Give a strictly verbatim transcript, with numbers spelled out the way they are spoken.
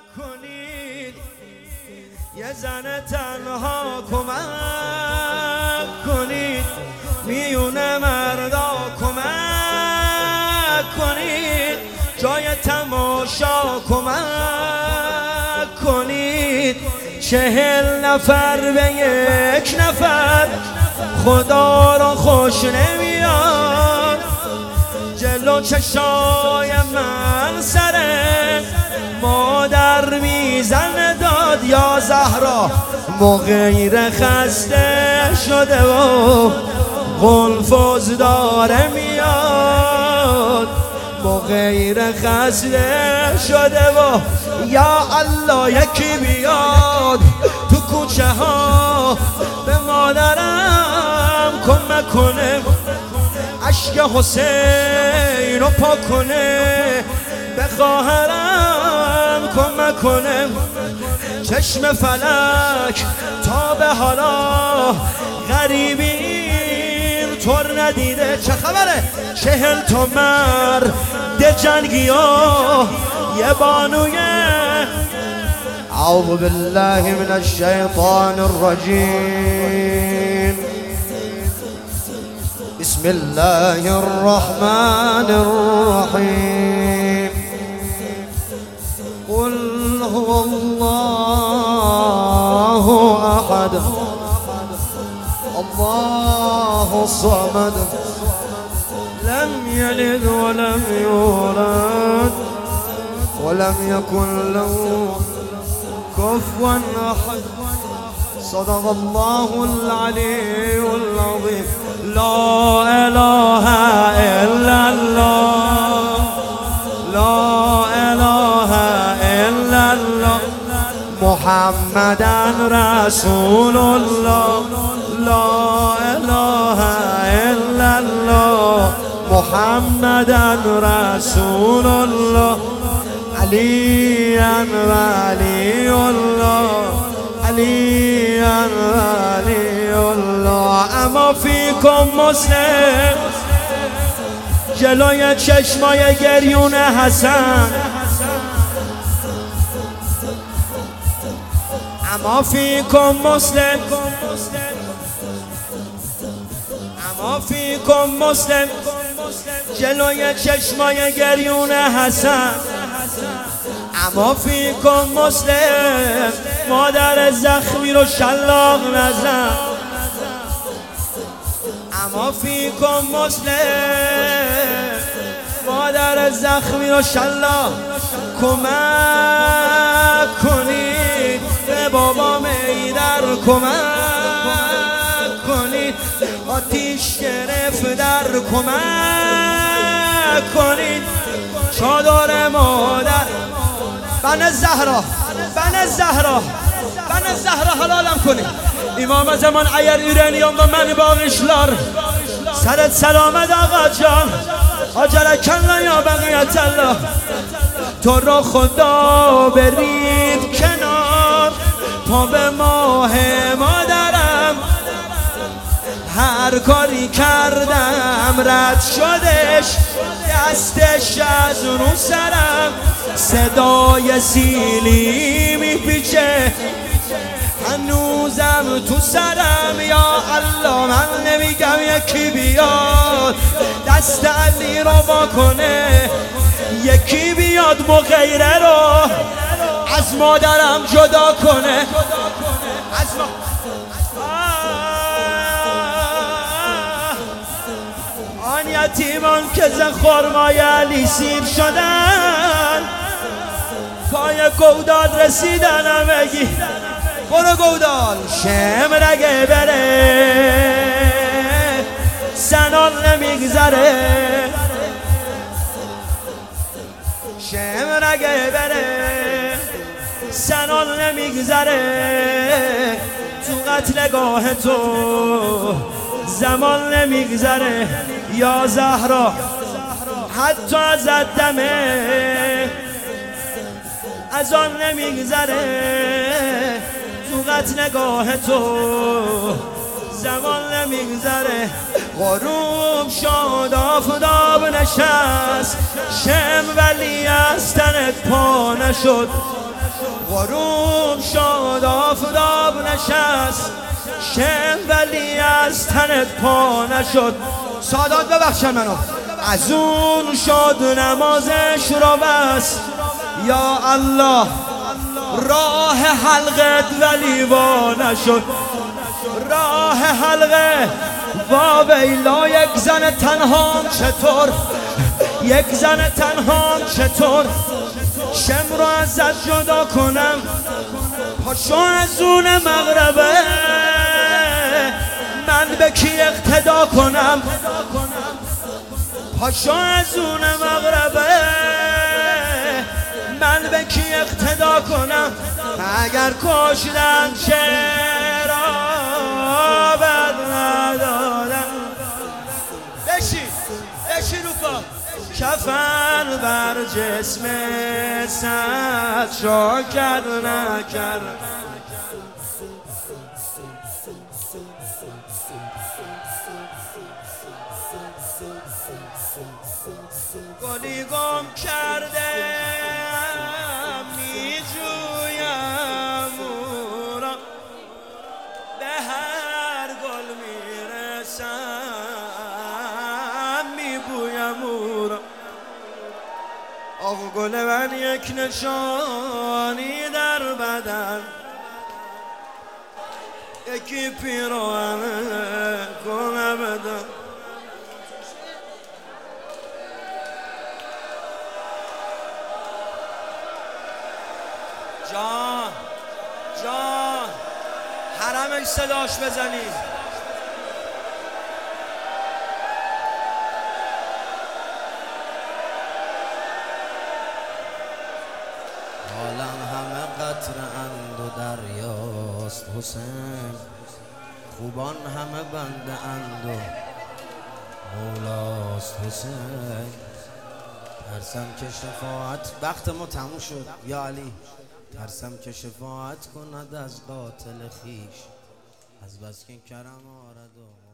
کنید، یه زن تنها کمک کنید، میونه مردا کمک کنید، جای تماشا کمک کنید. چهل نفر به یک نفر خدا را خوش نمیاد، جلو چشای من سره مادر میزنه داد. یا زهرا مغیر خسته شده و قلفز داره میاد، مغیر خسته شده و یا الله یکی بیاد تو کوچه ها به مادرم کمک کنه، اشک حسین رو پاک کنه، به خواهرم کمک کنه. چشم فلک تا به حالا غریبی طور ندیده. چه خبره؟ چهل تا مرد جنگی ها یه بانویه. اعوذ بالله من الشیطان الرجیم. بسم الله الرحمن الرحیم. قل هو الله احد الله الصمد لم يلد ولم يولد ولم يكن له كفوا احد. صدق الله العلي العظيم. لا اله الا الله، لا اله الا الله، محمدًا رسول الله. لا اله الا الله، محمدًا رسول الله. علیاً ولی الله، علیاً ولی الله. اما فیکم مسلم، جلوی چشمای گریون حسن. اما فیکم مسلم، اما فیکم مسلم، جلوی چشمای گریون حسن. اما فیکم مسلم، مادر زخمی رو شلاق نزن. اما فیکم مسلم، مادر زخمی رو شلاق کمک کنید، به بابا میدر کمک کنید، آتیش گرفت در کمک کنید. چادر مادر بن زهرا، بن زهرا، بن زهرا حلالم کنید. امام زمان ایر ایرانیان و من باقیشلار، سرت سلامت آقا جان، آجرک الله یا بقیت الله. تو را خدا برید کنار، پا به ماه مادرم، هر کاری کردم رد شدش، دستش از رو سرم، صدای سیلی میپیچه هنوزم تو سرم. یا الله من نمیگم یکی بیاد دست علی رو با کنه، یکی بیاد مغیره رو از مادرم جدا کنه. از ما... آن یتیمان که ز خرمای علی سیر شدن، پای گودال رسیدن همگی. برو گودال شمرگه بره سنان نمیگذره، شمرگه بره سنان نمیگذره. تو قتلگاه تو زمان نمیگذره. یا زهرا حتی از دمه از آن نمیگذره، تو قتلگاه تو زمان نمیگذره. غروب شد آفتاب نشست، شم ولی از تنت پا نشد. غروب شد آفتاب نشست شه ولی از تنت پا نشد. سادات ببخشن منو. از اون شد نمازش را بست یا الله راه حلقت ولی وا نشد. راه حلقه وا ویلا یک زن تنهام چطور یک زن تنهام چطور شم رو ازت جدا کنم پاشو از اون مغربه من به کی اقتدا کنم پاشو از اون مغربه من به کی اقتدا کنم اگر کشتن چرا بد ندادم. بشی بشی رو پا کفن بر جسم سد شاکر نکر گلی گم کرده می جویم او را به هر گل می رسم می بویم او را. آه گل من یک نشانی در بدن یکی پیراهن گل بدن. جان جان حرمش صداش بزنی. عالم همه قطره اند و دریاست حسین خوبان همه بنده اند و مولاست حسین. ترسم که شفاعت وقت ما تموم شد یا علی ترسم که شفاعت کند از قاتل خیش از بس که کرم آرد و